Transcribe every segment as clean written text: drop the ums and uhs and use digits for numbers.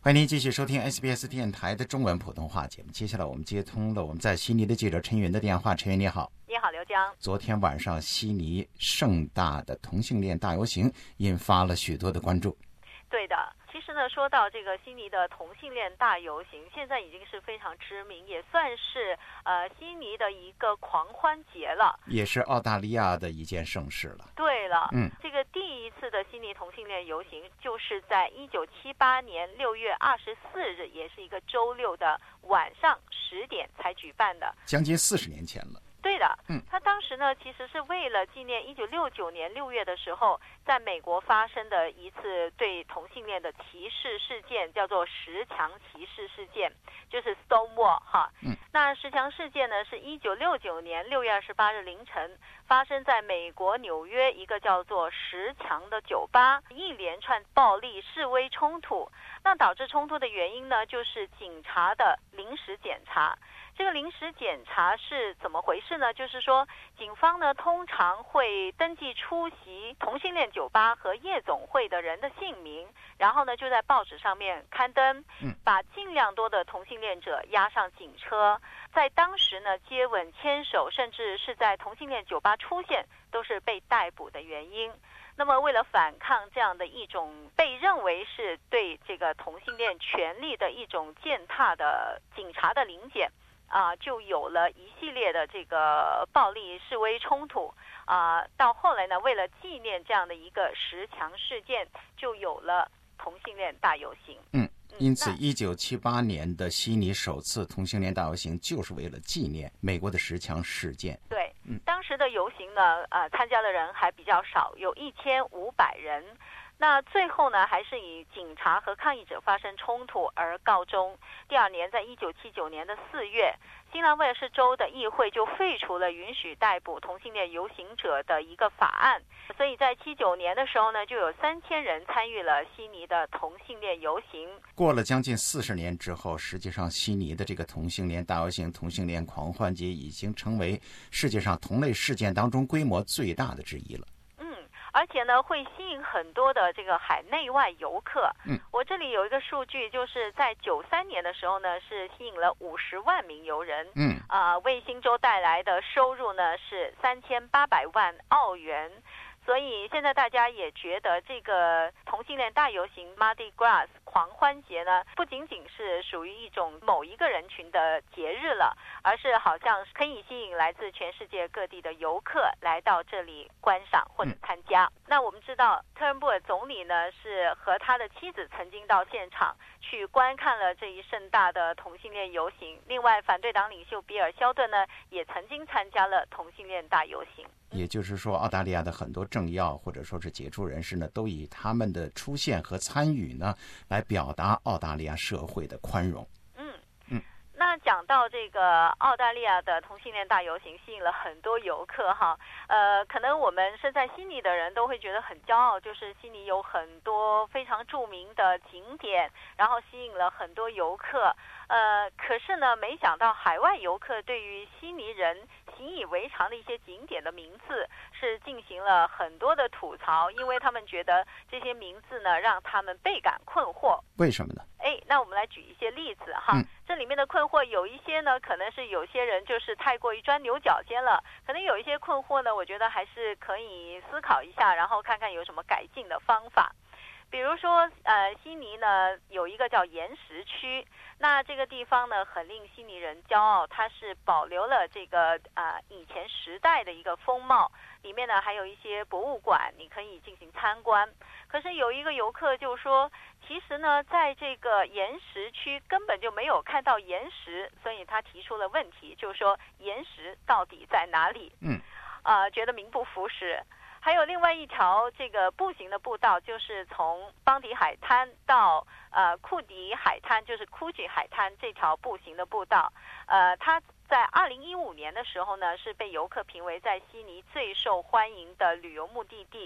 欢迎您继续收听 SBS 电台的中文普通话节目。接下来我们接通了我们在悉尼的记者陈云的电话。陈云你好。 你好，刘江。 昨天晚上悉尼盛大的同性恋大游行引发了许多的关注。 对的，其实呢，说到这个悉尼的同性恋大游行，现在已经是非常知名，也算是悉尼的一个狂欢节了，也是澳大利亚的一件盛事了。 对了，这个第一次的悉尼同性恋游行就是在1978年6月24日，也是一个周六的晚上10点才举办的， 将近40年前了。 对的，他当时呢，其实是为了纪念1969年6月的时候，在美国发生的一次对同性恋的歧视事件，叫做石墙歧视事件，就是 Stonewall 哈。那石墙事件呢，是1969年6月28日凌晨发生在美国纽约一个叫做石墙的酒吧，一连串暴力示威冲突。那导致冲突的原因呢，就是警察的临时检查。这个临时检查是怎么回事呢？就是说，警方呢通常会登记出席同性恋酒吧和夜总会的人的姓名，然后呢就在报纸上面刊登，把尽量多的同性恋者押上警车。在当时呢，接吻、牵手，甚至是在同性恋酒吧出现，都是被逮捕的原因。那么为了反抗这样的一种被认为是对这个同性恋权利的一种践踏的警察的临检，就有了一系列的这个暴力示威冲突到后来呢，为了纪念这样的一个石墙事件，就有了同性恋大游行。 因此1978年的悉尼首次同性恋大游行就是为了纪念美国的石墙事件。 对，当时的游行呢，参加的人还比较少，有1500人。那最后呢，还是以警察和抗议者发生冲突而告终。第二年，在1979年的4月，新南威尔士州的议会就废除了允许逮捕同性恋游行者的一个法案，所以在79年的时候呢，就有3000人参与了悉尼的同性恋游行。 过了将近40年之后，实际上悉尼的这个同性恋大游行、同性恋狂欢节已经成为世界上同类事件当中规模最大的之一了。 而且呢，会吸引很多的这个海内外游客。我这里有一个数据，就是在93年的时候呢，是吸引了50万名游人。为新州带来的收入呢是3800万澳元。所以现在大家也觉得这个同性恋大游行 Mardi Gras 狂欢节呢，不仅仅是属于一种某一个人群的节日了，而是好像可以吸引来自全世界各地的游客来到这里观赏或者参加。那我们知道特伦布尔总理呢是和他的妻子曾经到现场去观看了这一盛大的同性恋游行。另外，反对党领袖比尔·肖顿呢也曾经参加了同性恋大游行。 也就是说，澳大利亚的很多政要或者说是杰出人士呢，都以他们的出现和参与呢，来表达澳大利亚社会的宽容。 那讲到这个澳大利亚的同性恋大游行，吸引了很多游客哈。可能我们身在悉尼的人都会觉得很骄傲，就是悉尼有很多非常著名的景点，然后吸引了很多游客。可是呢，没想到海外游客对于悉尼人习以为常的一些景点的名字是进行了很多的吐槽，因为他们觉得这些名字呢让他们倍感困惑。 为什么呢？ 那我们来举一些例子哈。这里面的困惑有一些呢，可能是有些人就是太过于钻牛角尖了，可能有一些困惑呢，我觉得还是可以思考一下，然后看看有什么改进的方法。比如说悉尼呢有一个叫岩石区，那这个地方呢很令悉尼人骄傲，它是保留了这个以前时代的一个风貌，里面呢还有一些博物馆你可以进行参观。可是有一个游客就说，其实呢在这个岩石区根本就没有看到岩石，所以他提出了问题，就是说岩石到底在哪里？觉得名不符实。还有另外一条这个步行的步道，就是从邦迪海滩到库迪海滩，就是库吉海滩这条步行的步道。它在2015年的时候呢，是被游客评为在悉尼最受欢迎的旅游目的地。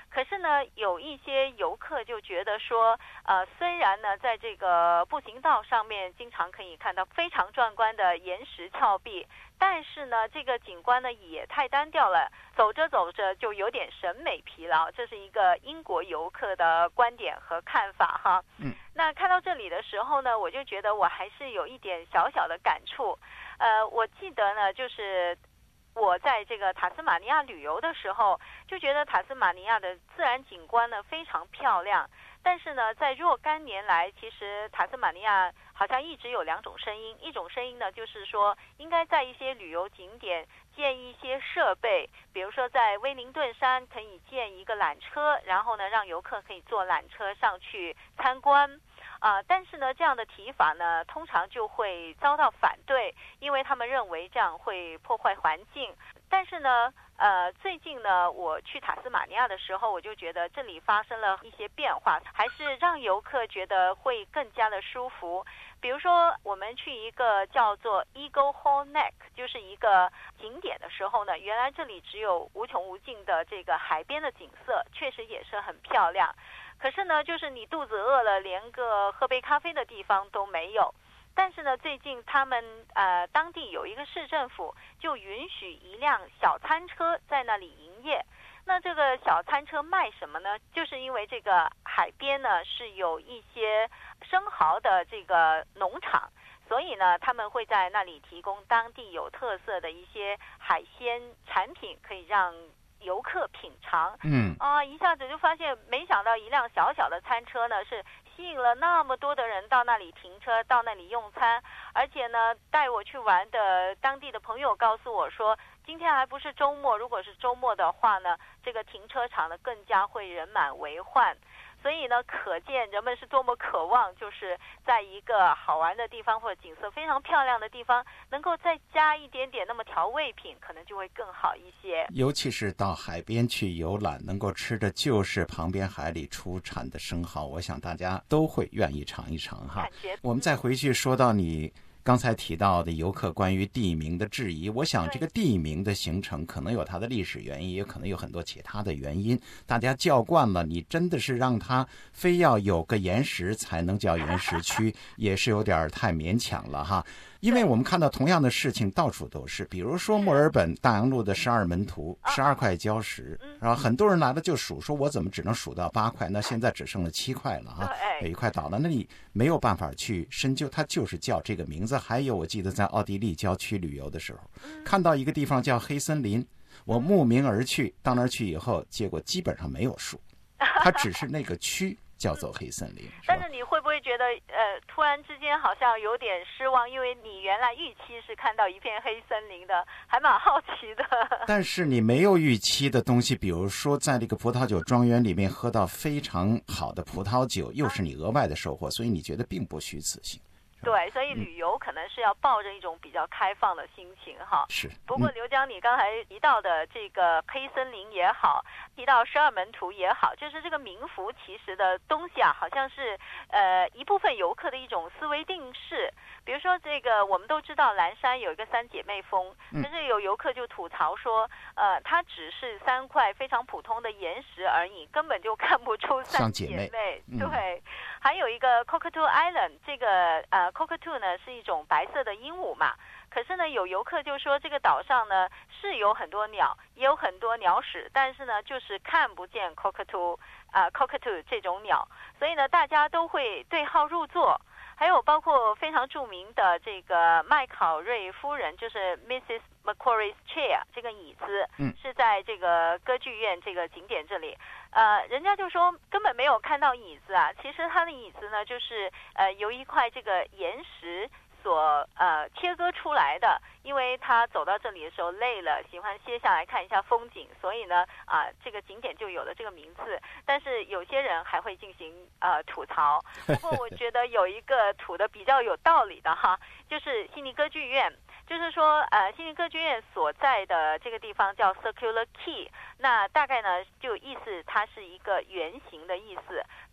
可是呢，有一些游客就觉得说，虽然呢，在这个步行道上面经常可以看到非常壮观的岩石峭壁，但是呢，这个景观呢也太单调了，走着走着就有点审美疲劳。这是一个英国游客的观点和看法哈。那看到这里的时候呢，我就觉得我还是有一点小小的感触。我记得呢，就是我在这个塔斯马尼亚旅游的时候，就觉得塔斯马尼亚的自然景观呢非常漂亮。但是呢，在若干年来，其实塔斯马尼亚好像一直有两种声音。一种声音呢，就是说应该在一些旅游景点建一些设备，比如说在威灵顿山可以建一个缆车，然后呢让游客可以坐缆车上去参观。但是呢，这样的提法呢，通常就会遭到反对，因为他们认为这样会破坏环境。但是呢，最近呢，我去塔斯马尼亚的时候，我就觉得这里发生了一些变化，还是让游客觉得会更加的舒服。比如说，我们去一个叫做 Eagle Hall Neck， 就是一个景点的时候呢，原来这里只有无穷无尽的这个海边的景色，确实也是很漂亮。可是呢，就是你肚子饿了，连个喝杯咖啡的地方都没有。但是呢，最近他们当地有一个市政府就允许一辆小餐车在那里营业。那这个小餐车卖什么呢？就是因为这个海边呢是有一些生蚝的这个农场，所以呢他们会在那里提供当地有特色的一些海鲜产品，可以让游客品尝。一下子就发现，没想到一辆小小的餐车呢是吸引了那么多的人到那里停车，到那里用餐。而且呢，带我去玩的当地的朋友告诉我说，今天还不是周末，如果是周末的话呢，这个停车场呢更加会人满为患。所以呢，可见人们是多么渴望，就是在一个好玩的地方或者景色非常漂亮的地方，能够再加一点点那么调味品，可能就会更好一些。 尤其是到海边去游览，能够吃的就是旁边海里出产的生蚝，我想大家都会愿意尝一尝哈。我们再回去说到你刚才提到的游客关于地名的质疑，我想这个地名的形成可能有它的历史原因，也可能有很多其他的原因。大家叫惯了，你真的是让它非要有个岩石才能叫岩石区，也是有点太勉强了哈。因为我们看到同样的事情到处都是，比如说墨尔本大洋路的12门徒，12块礁石，然后很多人来了就数，说我怎么只能数到8块，那现在只剩了7块了啊，有一块倒了，那你没有办法去深究，它就是叫这个名字。还有我记得在奥地利郊区旅游的时候，看到一个地方叫黑森林，我慕名而去，到那儿去以后，结果基本上没有树，它只是那个区叫做黑森林。 但是你会不会觉得突然之间好像有点失望，因为你原来预期是看到一片黑森林的，还蛮好奇的。 但是你没有预期的东西，比如说在这个葡萄酒庄园里面喝到非常好的葡萄酒，又是你额外的收获，所以你觉得并不虚此行。 对，所以旅游可能是要抱着一种比较开放的心情哈。 是。 不过刘江，你刚才提到的这个黑森林也好，提到12门徒也好，就是这个名副其实的东西啊，好像是一部分游客的一种思维定式。比如说这个，我们都知道蓝山有一个3姐妹峰，可是有游客就吐槽说，它只是3块非常普通的岩石而已，根本就看不出3姐妹。对，还有一个 Cockatoo Island， 这个Cockatoo 呢是一种白色的鹦鹉嘛，可是呢有游客就说这个岛上呢是有很多鸟，也有很多鸟屎，但是呢就是看不见 Cockatoo 这种鸟，所以呢大家都会对号入座。还有包括非常著名的这个麦考瑞夫人，就是 Mrs. Macquarie's Chair 这个椅子，是在这个歌剧院这个景点这里。人家就说根本没有看到椅子啊，其实它的椅子呢就是由一块这个岩石所切割出来的，因为他走到这里的时候累了，喜欢歇下来看一下风景，所以呢这个景点就有了这个名字。但是有些人还会进行吐槽，不过我觉得有一个吐的比较有道理的哈，就是悉尼歌剧院。就是说悉尼歌剧院所在的这个地方叫 Circular Quay， 那大概呢就意思它是一个圆形的意思。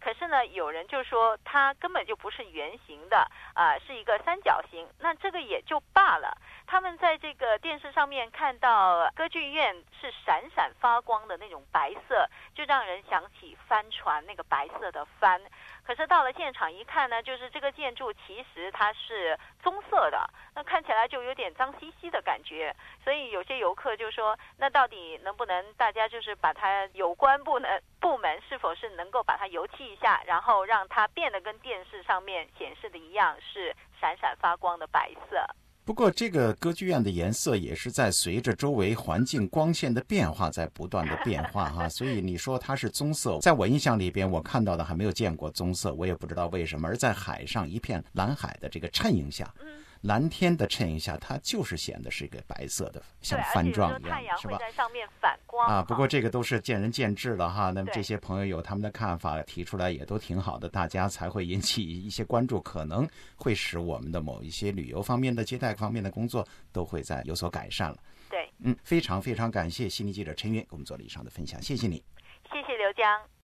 可是呢，有人就说它根本就不是圆形的，是一个三角形。那这个也就罢了，他们在这个电视上面看到歌剧院是闪闪发光的那种白色，就让人想起帆船那个白色的帆。可是到了现场一看呢，就是这个建筑其实它是棕色的，那看起来就有点脏兮兮的感觉。所以有些游客就说，那到底能不能大家就是把它有关部门是否是能够把它油漆一下，然后让它变得跟电视上面显示的一样，是闪闪发光的白色。 不过这个歌剧院的颜色也是在随着周围环境光线的变化在不断的变化哈，所以你说它是棕色，在我印象里边我看到的还没有见过棕色，我也不知道为什么。而在海上一片蓝海的这个衬映下，蓝天的衬映下，它就是显得是一个白色的，像帆状一样， 太阳是吧？ 会在上面反光不过这个都是见仁见智了哈。那么这些朋友有他们的看法，提出来也都挺好的，大家才会引起一些关注，可能会使我们的某一些旅游方面的、接待方面的工作都会在有所改善了。 对， 非常非常感谢悉尼记者陈云给我们做了以上的分享，谢谢你， 谢谢刘江。